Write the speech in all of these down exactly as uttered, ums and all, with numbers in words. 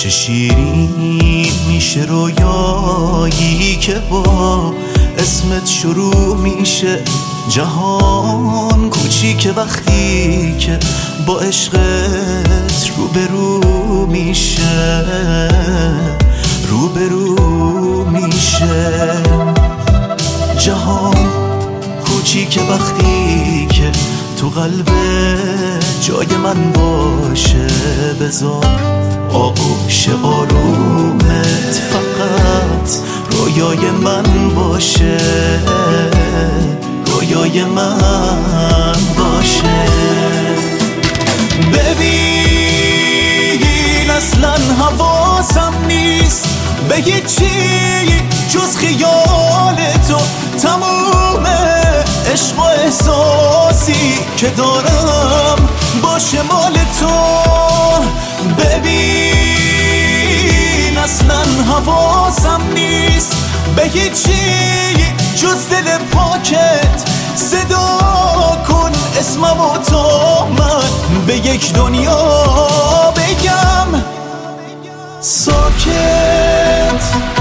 چه شیرین میشه رویایی که با اسمت شروع میشه جهان کوچیکه وقتی که با عشقت روبرو میشه روبرو میشه جهان کوچیکه وقتی که تو قلب جای من باشه بذار آغوش آرومت فقط رویای من باشه رویای من باشه ببین اصلا حواسم نیست به هیچی جز خیال تو تموم عشق و احساسی که دارم باشه مال تو ببین اصلا حواسم نیست به هیچی جز دل پاکت صدا کن اسمم و تا من به یک دنیا بگم ساکت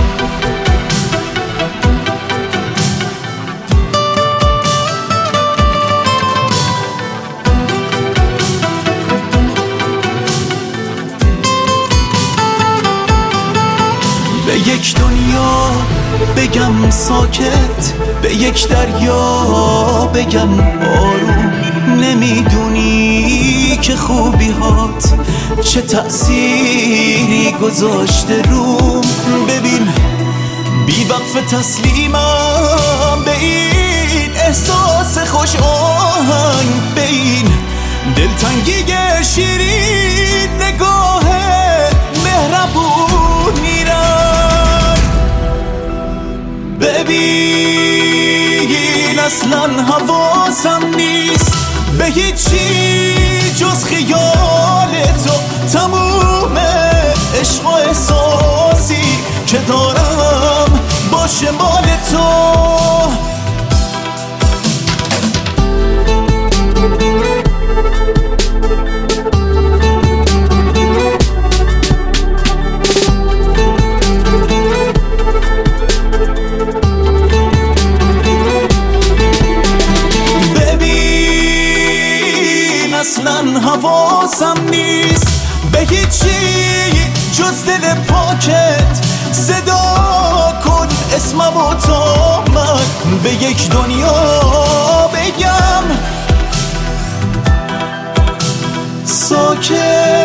به یک دنیا بگم ساکت به یک دریا بگم آروم نمیدونی که خوبی هات چه تأثیری گذاشته روم ببین بی وقف تسلیمم به این احساس خوش آهنگ به این دلتنگی شیرین نگاه مهربون میرم ببین اصلا حواسم نیست به هیچی جز خیال تو تموم عشق و احساسی که دارم باشه مال تو اصلا حواسم نیست به هیچی جز دل پاکت صدا کن اسمم و تا من به یک دنیا بگم ساکت